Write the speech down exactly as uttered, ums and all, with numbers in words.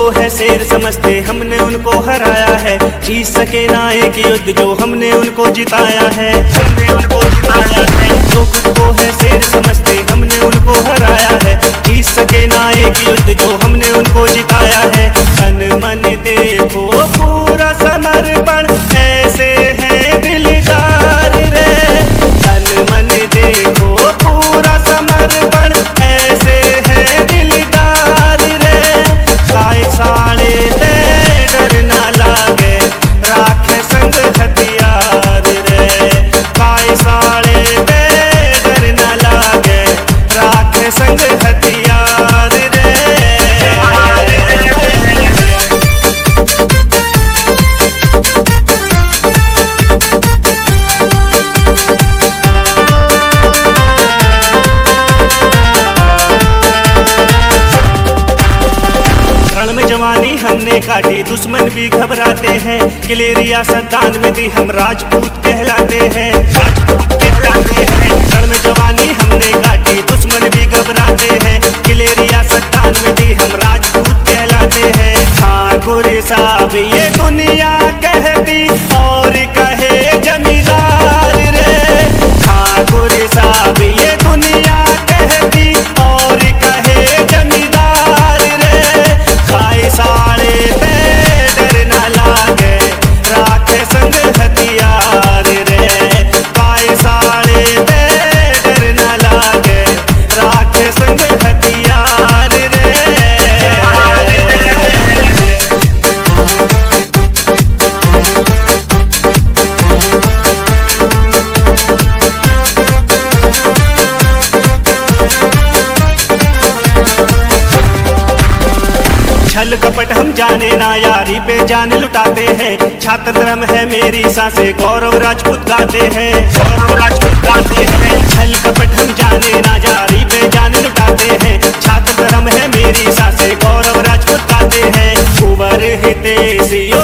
है शेर समझते हमने उनको हराया है, जीत सके ना एक युद्ध जो हमने उनको जिताया है, हमने उनको जिताया है। जो खुद को है शेर समझते हमने उनको हराया है, जीत सके ना एक युद्ध जो हमने उनको जिताया है। तन मन देखो पूरा समर्पण ऐसे है दिलदार रे, तन मन देखो पूरा समर्पण ऐसे है दिलदार रे। काय साड़े ते डर ना लागे राखे संग हथियार रे, काय साड़े ते डर ना लागे राखे संग हथियार रे। रण में जवानी हमने काटी दुश्मन भी घबराते हैं, किले रियासत दान में दी हम राजपूत कहलाते हैं, राजपूत कहलाते हैं। रण में जवानी हमने काटी दुश्मन भी घबराते हैं, किले रियासत दान में दी हम राजपूत कहलाते हैं। ठाकुर साहब ये दुनिया कहती और कहे जमींदार रे, ठाकुर साहब ये दुनिया कहती और कहे जमींदार रे। काय साड़े पे डर ना लागे राखे संग हथियार रे, काय साड़े पे डर ना लागे राखे संग हथियार रे। छल कपट हम जाने ना यारी पे जान लुटाते हैं, छात्र धर्म है मेरी सांसें गौरव राजपूत गाते हैं, गौरव राजपूत गाते हैं। छल कपट हम जाने ना यारी पे जान लुटाते हैं, छात्र धर्म है मेरी सांसें गौरव राजपूत गाते हैं। कुंवर हितेश